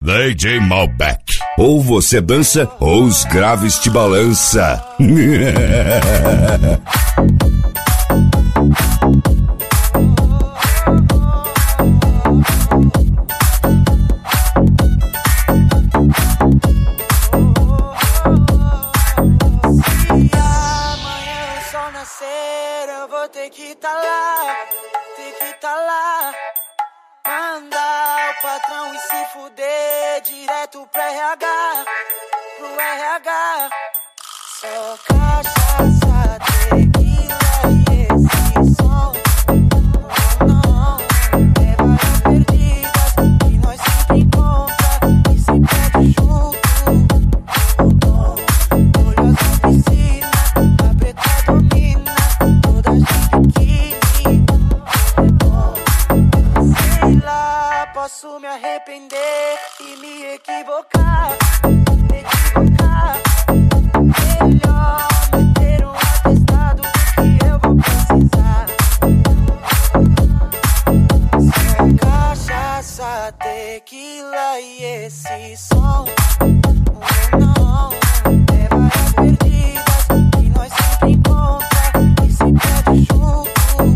DJ Malbec. Ou você dança, ou os graves te balança. Eu vou ter que tá lá, mandar o patrão e se fuder direto pro RH, Só cachaça, tequila e esse som. Não, é várias perdidas que nós sempre encontra e se perde junto. Olho azul piscina, a preta domina, toda de biquíni. Sei lá, posso me arrepender e me equivocar. Melhor meter um atestado do que eu vou precisar. Só cachaça, tequila e esse som. Não, é várias perdidas que nós sempre encontra e se perde junto.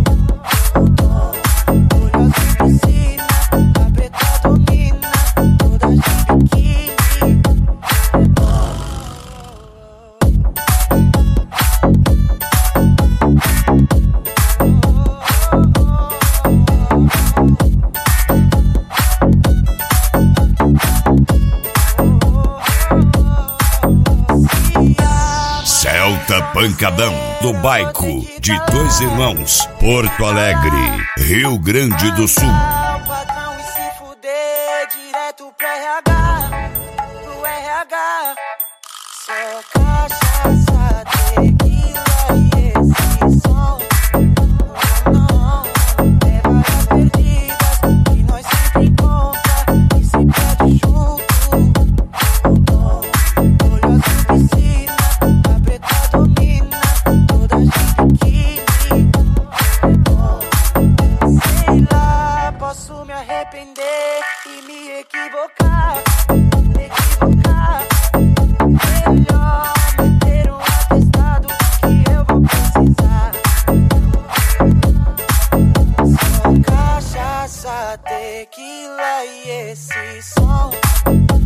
Olho azul piscina, a preta domina, toda de biquíni. Celta Pancadão, do bairro de Dois Irmãos, Porto Alegre, Rio Grande do Sul. O patrão e se fuder direto pro RH. Só cachaça, tequila e esse som. Não, é várias perdidas que nós sempre encontra e se perde junto. Olho azul piscina, a preta domina, toda de biquíni. Sei lá, posso me arrepender e me equivocar. Melhor meter um atestado do que eu vou precisar. Só cachaça, tequila e esse som.